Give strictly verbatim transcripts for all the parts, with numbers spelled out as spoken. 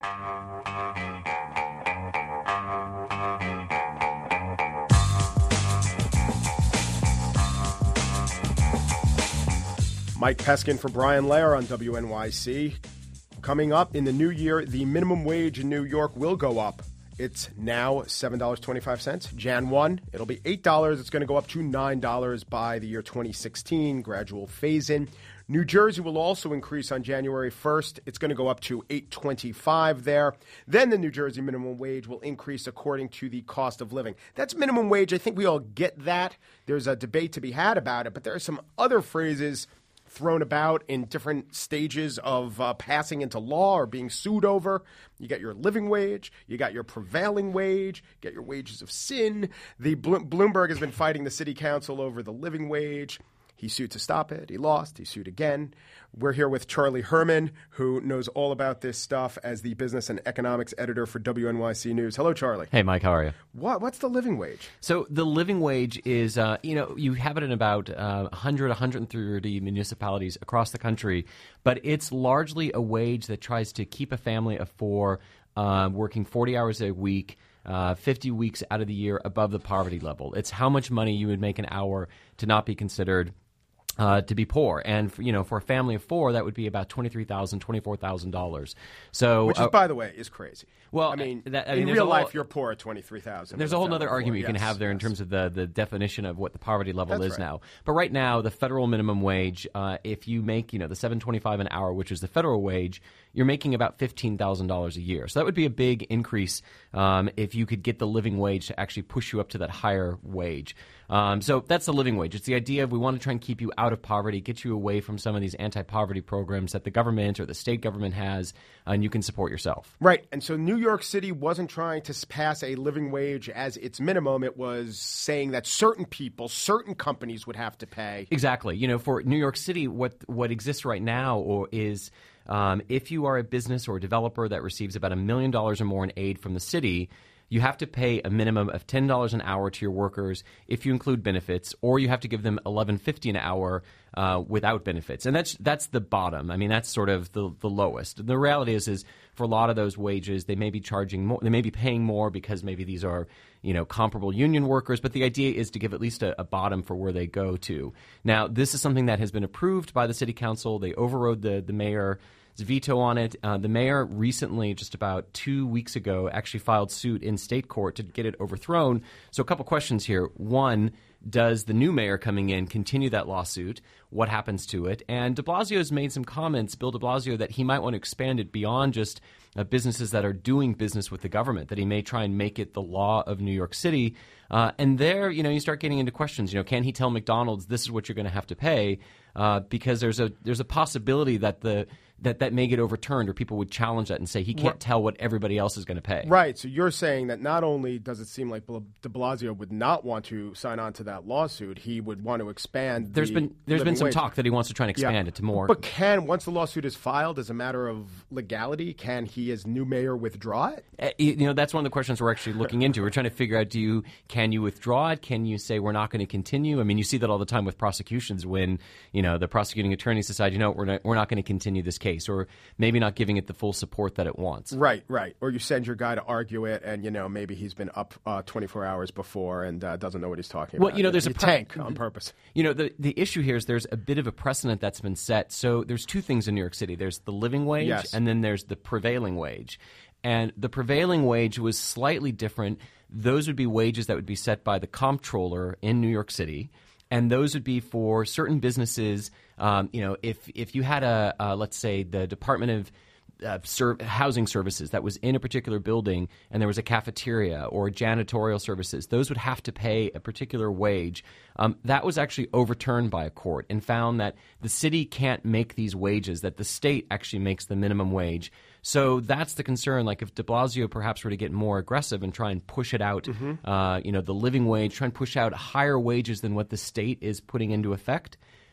Mike Peskin for Brian Lair on W N Y C. Coming up in the new year, the minimum wage in New York will go up. It's now seven dollars and twenty-five cents. January first, it'll be eight dollars. It's going to go up to nine dollars by the year twenty sixteen, gradual phase-in. New Jersey will also increase on January first. It's going to go up to eight dollars and twenty-five cents there. Then the New Jersey minimum wage will increase according to the cost of living. That's minimum wage. I think we all get that. There's a debate to be had about it, but there are some other phrases thrown about in different stages of uh, passing into law or being sued over. You got your living wage, you got your prevailing wage, you got your wages of sin. The Blo- Bloomberg has been fighting the city council over the living wage. He sued to stop it. He lost. He sued again. We're here with Charlie Herman, who knows all about this stuff as the business and economics editor for W N Y C News. Hello, Charlie. Hey, Mike. How are you? What, what's the living wage? So the living wage is, uh, you know, you have it in about uh, one hundred, one hundred thirty municipalities across the country, but it's largely a wage that tries to keep a family of four uh, working forty hours a week, Uh, fifty weeks out of the year above the poverty level. It's how much money you would make an hour to not be considered uh, to be poor. And, for, you know, for a family of four, that would be about twenty-three thousand dollars, twenty-four thousand dollars. So, Which is, uh, by the way, is crazy. Well, I mean, that, I in mean, real life, whole, you're poor at twenty-three thousand dollars. There's a whole other argument you yes, can have there yes. in terms of the, the definition of what the poverty level That's is right. now. But right now, the federal minimum wage, uh, if you make, you know, the seven twenty-five an hour, which is the federal wage, you're making about fifteen thousand dollars a year. So that would be a big increase um, if you could get the living wage to actually push you up to that higher wage. Um, so that's the living wage. It's the idea of we want to try and keep you out of poverty, get you away from some of these anti-poverty programs that the government or the state government has, and you can support yourself. Right. And so New York City wasn't trying to pass a living wage as its minimum. It was saying that certain people, certain companies would have to pay. Exactly. You know, for New York City, what what exists right now or is um, if you are a business or a developer that receives about a million dollars or more in aid from the city, you have to pay a minimum of ten dollars an hour to your workers if you include benefits, or you have to give them eleven fifty an hour uh, without benefits. And that's that's the bottom. I mean, that's sort of the, the lowest. The reality is, is for a lot of those wages, they may be charging more, they may be paying more because maybe these are, you know, comparable union workers. But the idea is to give at least a, a bottom for where they go to. Now, this is something that has been approved by the city council. They overrode the the mayor. Veto on it. Uh, the mayor recently, just about two weeks ago, actually filed suit in state court to get it overthrown. So a couple questions here. One, does the new mayor coming in continue that lawsuit? What happens to it? And de Blasio has made some comments, Bill de Blasio, that he might want to expand it beyond just uh, businesses that are doing business with the government, that he may try and make it the law of New York City. Uh, and there, you know, you start getting into questions. You know, can he tell McDonald's this is what you're going to have to pay? Uh, because there's a there's a possibility that the that that may get overturned, or people would challenge that and say he can't tell what everybody else is going to pay. Right. So you're saying that not only does it seem like de Blasio would not want to sign on to that lawsuit, he would want to expand. There's the been there's been some wage. talk that he wants to try and expand yeah. it to more. But can once the lawsuit is filed, as a matter of legality, can he, as new mayor, withdraw it? Uh, you know, that's one of the questions we're actually looking into. We're trying to figure out: do you can you withdraw it? Can you say we're not going to continue? I mean, you see that all the time with prosecutions when you know the prosecuting attorneys decide, you know, we're not, we're not going to continue this case, or maybe not giving it the full support that it wants. Right, right. Or you send your guy to argue it, and you know maybe he's been up uh, twenty-four hours before and uh, doesn't know what he's talking well, about. Well, you know, there's you a pre- tank on purpose. You know, the the issue here is there's a bit of a precedent that's been set. So there's two things in New York City. There's the living wage, yes. and then there's the prevailing wage. And the prevailing wage was slightly different. Those would be wages that would be set by the comptroller in New York City. And those would be for certain businesses. Um, you know, if if you had a, uh, let's say, the Department of uh, ser- Housing Services that was in a particular building, and there was a cafeteria or janitorial services, those would have to pay a particular wage. Um, that was actually overturned by a court and found that the city can't make these wages, that the state actually makes the minimum wage. So that's the concern. Like if de Blasio perhaps were to get more aggressive and try and push it out, mm-hmm. uh, you know, the living wage, try and push out higher wages than what the state is putting into effect,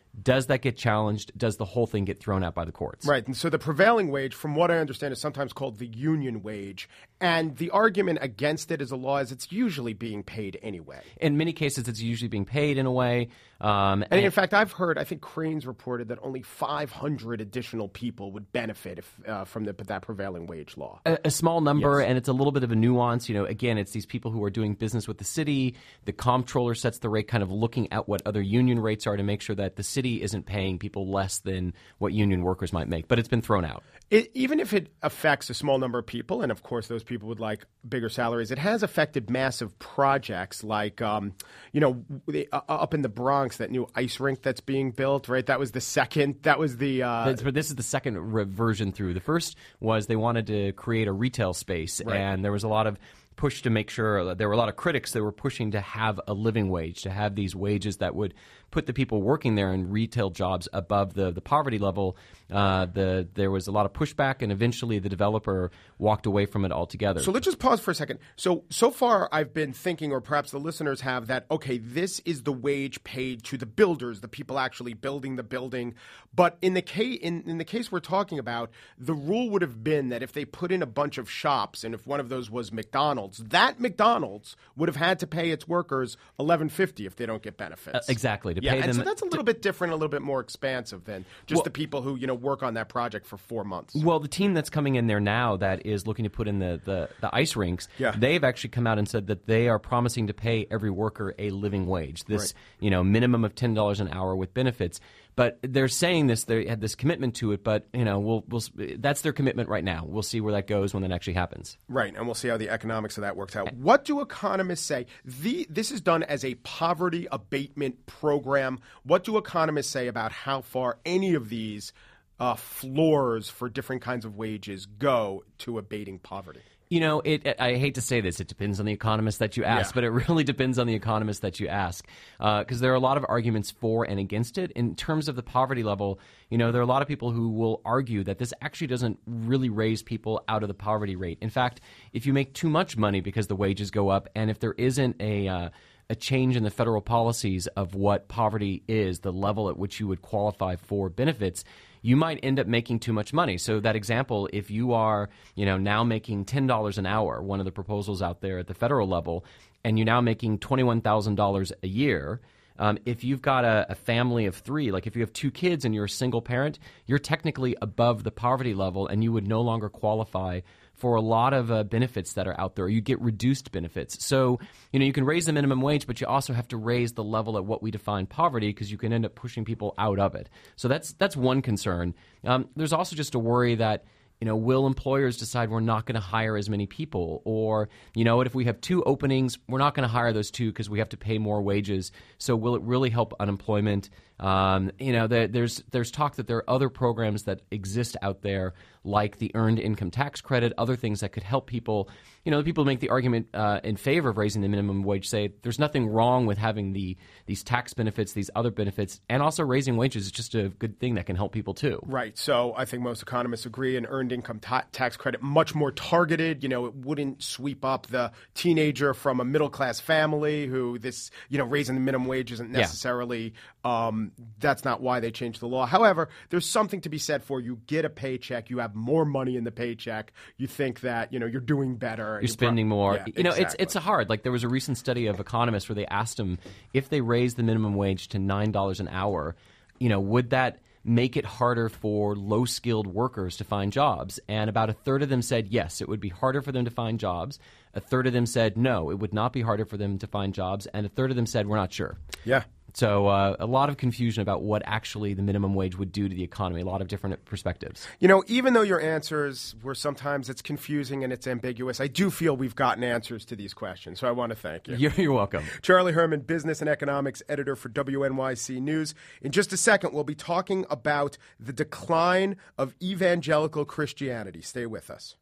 Does that get challenged? Does the whole thing get thrown out by the courts? Right. And so the prevailing wage, from what I understand, is sometimes called the union wage. And the argument against it as a law is it's usually being paid anyway. In many cases, it's usually being paid in a way. Um, and, and in fact, I've heard, I think Crain's reported that only five hundred additional people would benefit if, uh, from the, that prevailing wage law. A, a small number, yes. And it's a little bit of a nuance. You know, again, it's these people who are doing business with the city. The comptroller sets the rate, kind of looking at what other union rates are to make sure that the city isn't paying people less than what union workers might make. But it's been thrown out. It, even if it affects a small number of people, and of course those people would like bigger salaries, it has affected massive projects like, um, you know, the, uh, up in the Bronx, that new ice rink that's being built, right? That was the second, that was the... Uh, but this is the second reversion through. The first was they wanted to create a retail space, right. And there was a lot of push to make sure, there were a lot of critics that were pushing to have a living wage, to have these wages that would put the people working there in retail jobs above the, the poverty level. Uh, the there was a lot of pushback, and eventually the developer walked away from it altogether. So let's just pause for a second. So, so far I've been thinking, or perhaps the listeners have, that, okay, this is the wage paid to the builders, the people actually building the building. But in the case, in, in the case we're talking about, the rule would have been that if they put in a bunch of shops, and if one of those was McDonald's, that McDonald's would have had to pay its workers eleven fifty if they don't get benefits. Uh, exactly. To yeah, pay and them, so that's a little to, bit different, a little bit more expansive than just well, the people who, you know, work on that project for four months. Well, the team that's coming in there now that is looking to put in the, the, the ice rinks, yeah. they've actually come out and said that they are promising to pay every worker a living wage, this right. you know minimum of ten dollars an hour with benefits. But they're saying this, they had this commitment to it, but you know, we'll, we'll that's their commitment right now. We'll see where that goes when that actually happens. Right, and we'll see how the economics of that works out. What do economists say? The, this is done as a poverty abatement program. What do economists say about how far any of these uh, floors for different kinds of wages go to abating poverty? You know, it, it, I hate to say this. It depends on the economist that you ask, yeah. but it really depends on the economist that you ask, because uh, there are a lot of arguments for and against it. In terms of the poverty level, you know, there are a lot of people who will argue that this actually doesn't really raise people out of the poverty rate. In fact, if you make too much money because the wages go up, and if there isn't a uh, a change in the federal policies of what poverty is, the level at which you would qualify for benefits, you might end up making too much money. So that example, if you are, you know, now making ten dollars an hour, one of the proposals out there at the federal level, and you're now making twenty-one thousand dollars a year, um, if you've got a, a family of three, like if you have two kids and you're a single parent, you're technically above the poverty level, and you would no longer qualify for a lot of uh, benefits that are out there. You get reduced benefits. So, you know, you can raise the minimum wage, but you also have to raise the level at what we define poverty, because you can end up pushing people out of it. So that's that's one concern. Um, there's also just a worry that, you know, will employers decide we're not going to hire as many people? Or, you know what, if we have two openings, we're not going to hire those two because we have to pay more wages. So will it really help unemployment? Um, you know, there, there's there's talk that there are other programs that exist out there, like the Earned Income Tax Credit, other things that could help people. You know, the people make the argument uh, in favor of raising the minimum wage say there's nothing wrong with having the these tax benefits, these other benefits, and also raising wages is just a good thing that can help people too. Right. So I think most economists agree an Earned Income ta- Tax Credit, much more targeted. You know, it wouldn't sweep up the teenager from a middle-class family who this, you know, raising the minimum wage isn't necessarily yeah. um, that's not why they changed the law. However, there's something to be said for you get a paycheck, you have more money in the paycheck, you think that, you know, you're doing better. You're spending pro- more. Yeah, you know, exactly. it's it's hard. Like there was a recent study of economists where they asked them if they raised the minimum wage to nine dollars an hour, you know, would that make it harder for low-skilled workers to find jobs? And about a third of them said yes, it would be harder for them to find jobs. A third of them said no, it would not be harder for them to find jobs. And a third of them said we're not sure. Yeah. So uh, a lot of confusion about what actually the minimum wage would do to the economy, a lot of different perspectives. You know, even though your answers were sometimes it's confusing and it's ambiguous, I do feel we've gotten answers to these questions. So I want to thank you. You're, you're welcome. Charlie Herman, business and economics editor for W N Y C News. In just a second, we'll be talking about the decline of evangelical Christianity. Stay with us.